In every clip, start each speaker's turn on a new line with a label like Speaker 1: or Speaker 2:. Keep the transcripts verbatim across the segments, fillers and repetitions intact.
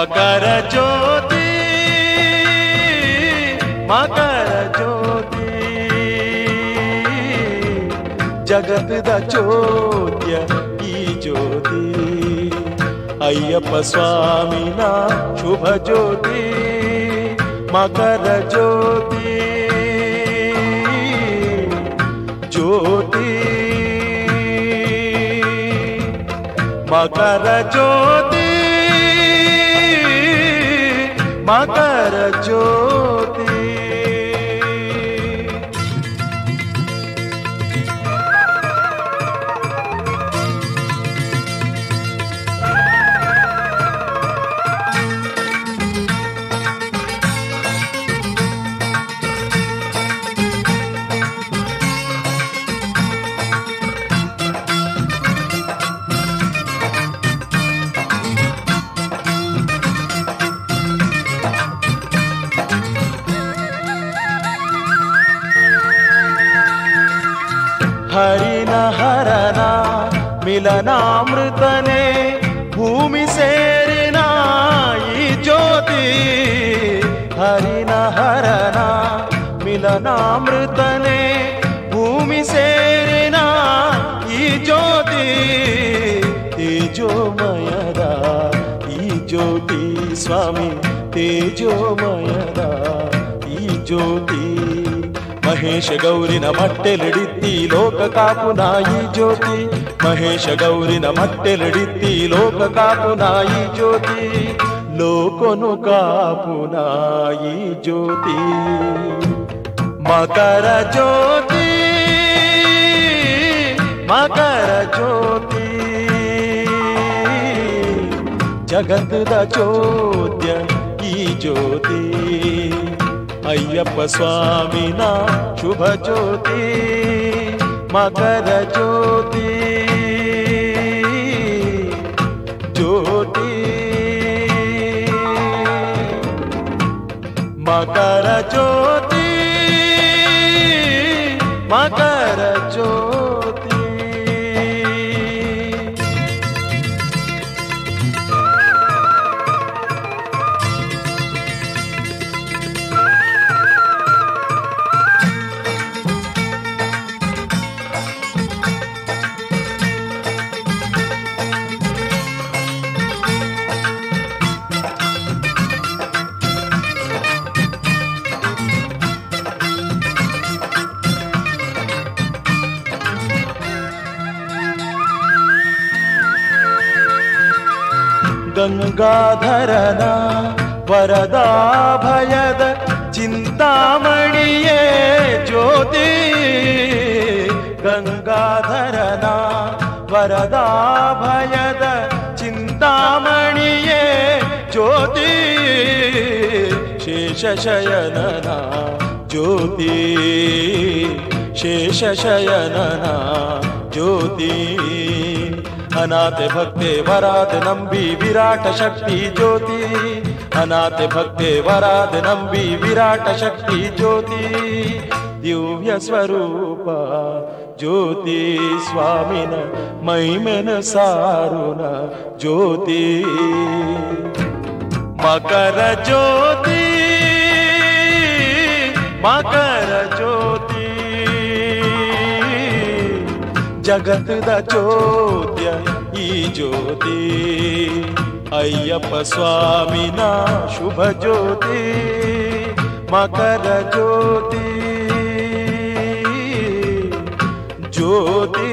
Speaker 1: ಮಕರ ಜ್ಯೋತಿ ಮಕರ ಜ್ಯೋತಿ ಜಗತ್ತದ ಚೋದ್ಯ ಈ ಜ್ಯೋತಿ ಅಯ್ಯಪ್ಪ ಸ್ವಾಮಿನ ಶುಭ ಜ್ಯೋತಿ ಮಕರ ಜ್ಯೋತಿ ಜ್ಯೋತಿ ಮಕರ ಜ್ಯೋತಿ ಮಕರ ಜ್ಯೋತಿ ಹರಿನ ಹರನ ಮಿಲನಾಮೃತನೆ ಭೂಮಿ ಸೇರಿನ ಈ ಜ್ಯೋತಿ ಹರಿನ ಹರನ ಮಿಲನಾಮೃತನೆ ಭೂಮಿ ಸೇರಿನ ಈ ಜ್ಯೋತಿ ತೇಜೋಮಯದ ಈ ಜ್ಯೋತಿ ಸ್ವಾಮಿ ತೇಜೋಮಯದ ಈ ಜ್ಯೋತಿ ಮಹೇಶ ಗೌರಿನ ಮಟ್ಟೆಲಿಡಿತ್ತಿ ಲೋಕ ಕಾಪು ನಾಯಿ ಜ್ಯೋತಿ ಮಹೇಶ ಗೌರಿನ ಮಟ್ಟೆಲಿಡಿತ್ತಿ ಲೋಕ ಕಾಪು ನಾಯಿ ಜ್ಯೋತಿ ಲೋಕನು ಕಾಪು ನಾಯಿ ಜ್ಯೋತಿ ಮಕರ ಜ್ಯೋತಿ ಮಕರ ಜ್ಯೋತಿ ಜಗತ್ತದ ಚೋದ್ಯ ಈ ಜ್ಯೋತಿ ಅಯ್ಯಪ್ಪ ಸ್ವಾಮಿನ ಶುಭ ಜ್ಯೋತಿ ಮಕರ ಜ್ಯೋತಿ ಜ್ಯೋತಿ ಮಕರ ಜ್ಯೋತಿ ಮಕರ ಜ್ಯೋತಿ ಗಂಗಾಧರನ ವರದಾಭಯದ ಚಿಂತಾಮಣಿಯೇ ಜ್ಯೋತಿ ಗಂಗಾಧರನ ವರದಾಭಯದ ಚಿಂತಾಮಣಿಯೇ ಜ್ಯೋತಿ ಶೇಷಶಯನನ ಜ್ಯೋತಿ ಶೇಷಶಯನನ ಜ್ಯೋತಿ ಅನಾಥ ಭಕ್ತೆ ವರಾದ ನಂಬಿ ವಿರಾಟ ಶಕ್ತಿ ಜ್ಯೋತಿ ಅನಾಥ ಭಕ್ತೆ ವರಾದ ನಂಬಿ ವಿರಾಟ ಶಕ್ತಿ ಜ್ಯೋತಿ ದಿವ್ಯ ಸ್ವರೂಪ ಜ್ಯೋತಿ ಸ್ವಾಮಿನ ಮೈಮೆನ ಸಾರುನ ಜ್ಯೋತಿ ಮಕರ ಜ್ಯೋತಿ ಮಕರ ಜ್ಯೋತಿ ಜಗತ್ತದ ಚೋದ್ಯ ಈ ಜ್ಯೋತಿ ಅಯ್ಯಪ್ಪ ಸ್ವಾಮಿನ ಶುಭ ಜ್ಯೋತಿ ಮಕರ ಜ್ಯೋತಿ ಜ್ಯೋತಿ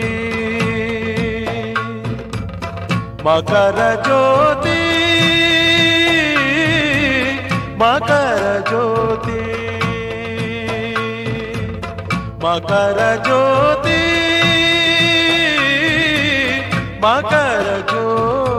Speaker 1: ಮಕರ ಜ್ಯೋತಿ ಮಕರ ಜ್ಯೋತಿ ಮಕರ ಜ್ಯೋತಿ ಮಕರ ಜ್ಯೋತಿ